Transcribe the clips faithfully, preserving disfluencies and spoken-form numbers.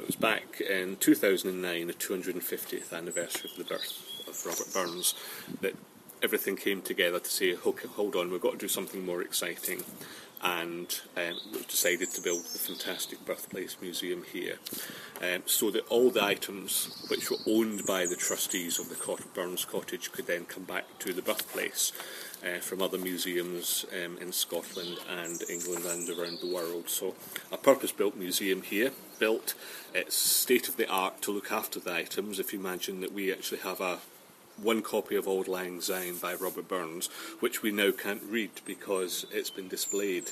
was back in two thousand nine, the two hundred fiftieth anniversary of the birth of Robert Burns, that everything came together to say, hold on, we've got to do something more exciting. And um, we've decided to build the fantastic Birthplace Museum here, um, so that all the items which were owned by the trustees of the Cot- Burns Cottage could then come back to the birthplace uh, from other museums um, in Scotland and England and around the world. So a purpose-built museum here, built, it's state-of-the-art to look after the items. If you imagine that we actually have a one copy of Auld Lang Syne by Robert Burns, which we now can't read because it's been displayed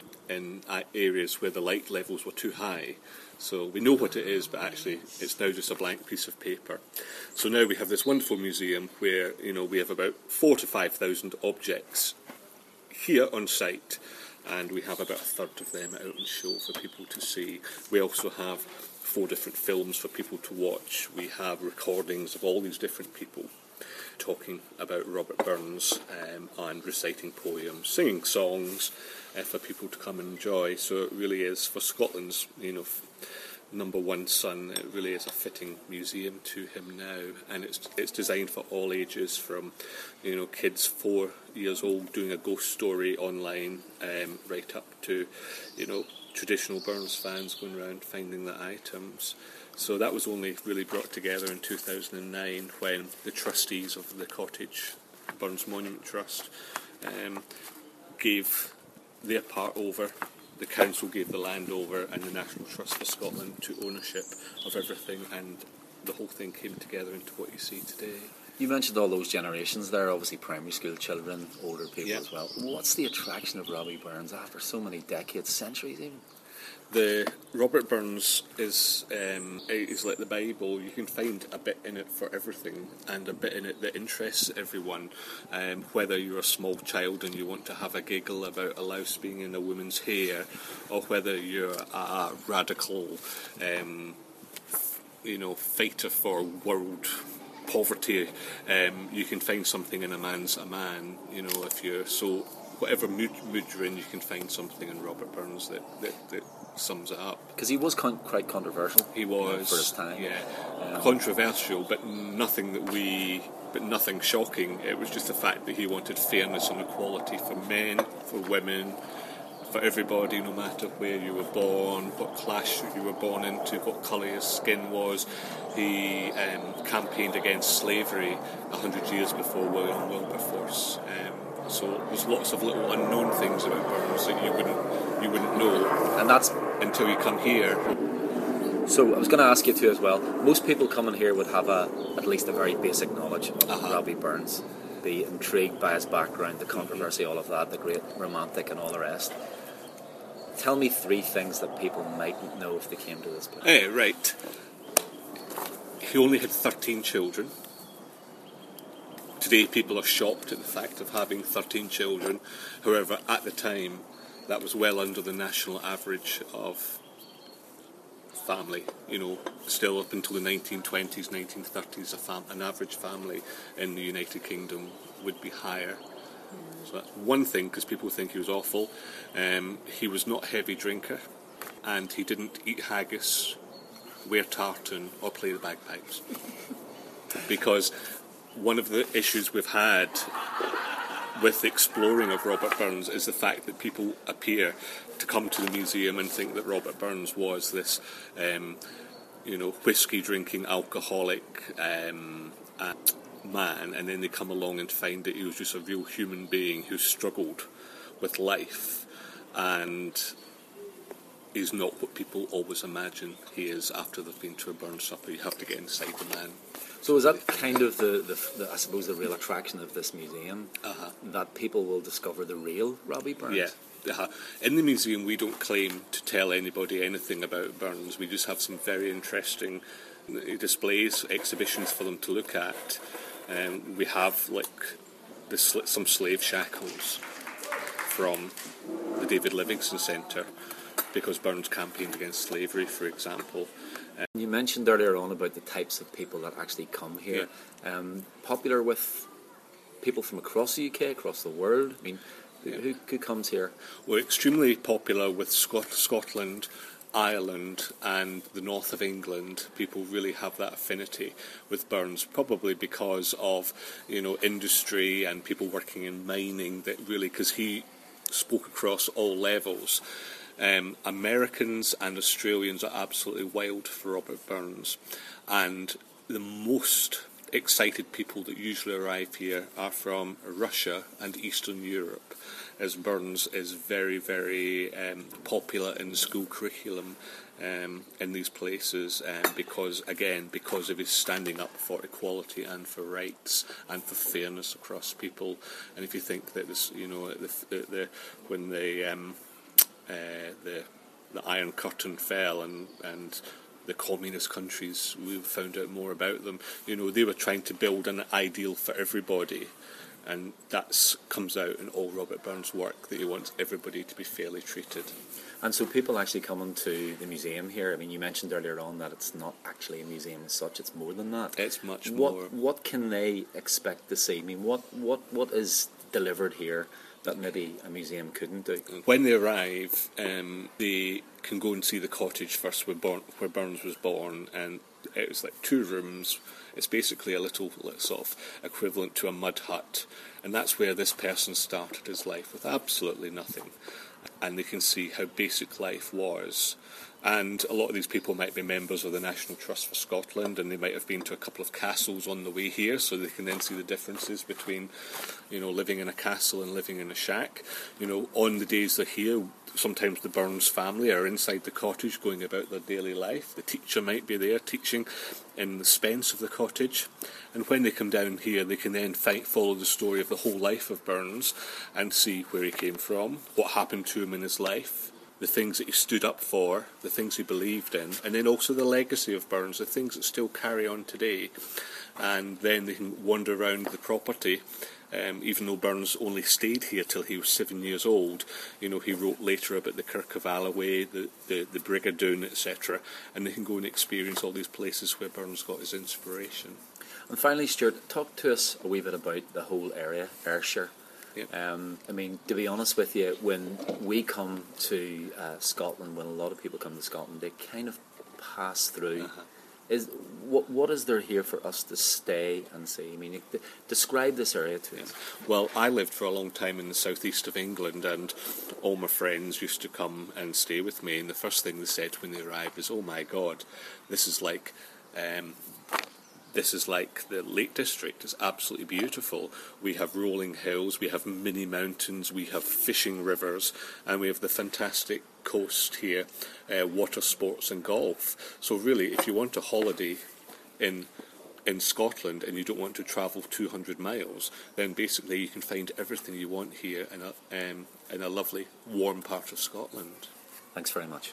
in areas where the light levels were too high. So we know what it is, but actually it's now just a blank piece of paper. So now we have this wonderful museum where, you know, we have about four to five thousand objects here on site, and we have about a third of them out on show for people to see. We also have four different films for people to watch. We have recordings of all these different people talking about Robert Burns um, and reciting poems, singing songs uh, for people to come and enjoy. So it really is, for Scotland's, you know, f- number one son, it really is a fitting museum to him now, and it's it's designed for all ages, from, you know, kids four years old doing a ghost story online, um, right up to, you know, traditional Burns fans going around finding the items. So that was only really brought together in two thousand nine when the trustees of the cottage, Burns Monument Trust, um, gave their part over. The council gave the land over, and the National Trust for Scotland took ownership of everything, and the whole thing came together into what you see today. You mentioned all those generations there, obviously primary school children, older people, yep, as well. What's the attraction of Robbie Burns after so many decades, centuries even? The Robert Burns is um, is like the Bible. You can find a bit in it for everything, and a bit in it that interests everyone. Um, whether you're a small child and you want to have a giggle about a louse being in a woman's hair, or whether you're a radical, um, you know, fighter for world poverty, um, you can find something in A Man's a Man. You know, if you're so whatever mood, mood you're in, you can find something in Robert Burns that that. that sums it up. Because he was con- quite controversial. He was, you know, for his time. Yeah, um, controversial, but nothing that we, but nothing shocking. It was just the fact that he wanted fairness and equality for men, for women, for everybody, no matter where you were born, what class you were born into, what colour your skin was. He um, campaigned against slavery a hundred years before William Wilberforce. Um, so there's lots of little unknown things about Burns that you wouldn't you wouldn't know, and that's until you come here. So I was going to ask you too as well. Most people coming here would have a at least a very basic knowledge of uh-huh. Robbie Burns, be intrigued by his background, the controversy, all of that, the great romantic and all the rest. Tell me three things that people mightn't know if they came to this place. Eh, right. He only had thirteen children. Today people are shocked at the fact of having thirteen children. However, at the time, that was well under the national average of family. You know, still up until the nineteen twenties, nineteen thirties, a fam- an average family in the United Kingdom would be higher. So that's one thing, because people think he was awful. Um, he was not a heavy drinker, and he didn't eat haggis, wear tartan, or play the bagpipes. Because one of the issues we've had with the exploring of Robert Burns is the fact that people appear to come to the museum and think that Robert Burns was this, um, you know, whiskey-drinking alcoholic um, uh, man, and then they come along and find that he was just a real human being who struggled with life, and he's not what people always imagine he is after they've been to a Burns supper. You have to get inside the man. So is that kind of the, the, the I suppose, the real attraction of this museum, uh-huh. that people will discover the real Robbie Burns? Yeah. Uh-huh. In the museum, we don't claim to tell anybody anything about Burns. We just have some very interesting displays, exhibitions for them to look at. Um, we have like the sl- some slave shackles from the David Livingstone Centre, because Burns campaigned against slavery, for example. Um, you mentioned earlier on about the types of people that actually come here. Yeah. Um, popular with people from across the U K, across the world. I mean, yeah. who, who comes here? We're extremely popular with Scot- Scotland Ireland and the north of England, people really have that affinity with Burns, probably because of, you know, industry and people working in mining, that really, because he spoke across all levels. Um, Americans and Australians are absolutely wild for Robert Burns, and the most excited people that usually arrive here are from Russia and Eastern Europe, as Burns is very, very um, popular in the school curriculum um, in these places, um, because, again, because of his standing up for equality and for rights and for fairness across people. And if you think that this, you know, the, the, the when the, um, uh, the the Iron Curtain fell and and the communist countries, we found out more about them. You know, they were trying to build an ideal for everybody, and that comes out in all Robert Burns' work, that he wants everybody to be fairly treated. And so people actually coming to the museum here, I mean, you mentioned earlier on that it's not actually a museum as such, it's more than that. It's much what, more. What can they expect to see? I mean, what, what, what is delivered here that maybe a museum couldn't do? When they arrive, um, they can go and see the cottage first where, born, where Burns was born, and it was like two rooms. It's basically a little sort of equivalent to a mud hut, and that's where this person started his life with absolutely nothing. And they can see how basic life was. And a lot of these people might be members of the National Trust for Scotland, and they might have been to a couple of castles on the way here, so they can then see the differences between, you know, living in a castle and living in a shack. You know, on the days they're here, sometimes the Burns family are inside the cottage going about their daily life. The teacher might be there teaching in the spence of the cottage. And when they come down here, they can then fight, follow the story of the whole life of Burns and see where he came from, what happened to him in his life, the things that he stood up for, the things he believed in, and then also the legacy of Burns, the things that still carry on today. And then they can wander around the property. Um, even though Burns only stayed here till he was seven years old, you know, he wrote later about the Kirk of Alloway, the, the, the Brigadoon, et cetera. And they can go and experience all these places where Burns got his inspiration. And finally, Stuart, talk to us a wee bit about the whole area, Ayrshire. Yep. Um, I mean, to be honest with you, when we come to uh, Scotland, when a lot of people come to Scotland, they kind of pass through. Uh-huh. Is what what is there here for us to stay and see? I mean, you, describe this area to yeah. us. Well, I lived for a long time in the southeast of England, and all my friends used to come and stay with me. And the first thing they said when they arrived is, "Oh my God, this is like." Um, This is like the Lake District. It's absolutely beautiful. We have rolling hills, we have mini mountains, we have fishing rivers, and we have the fantastic coast here, uh, water sports and golf. So really, if you want a holiday in in Scotland and you don't want to travel two hundred miles, then basically you can find everything you want here in a, um, in a lovely, warm part of Scotland. Thanks very much.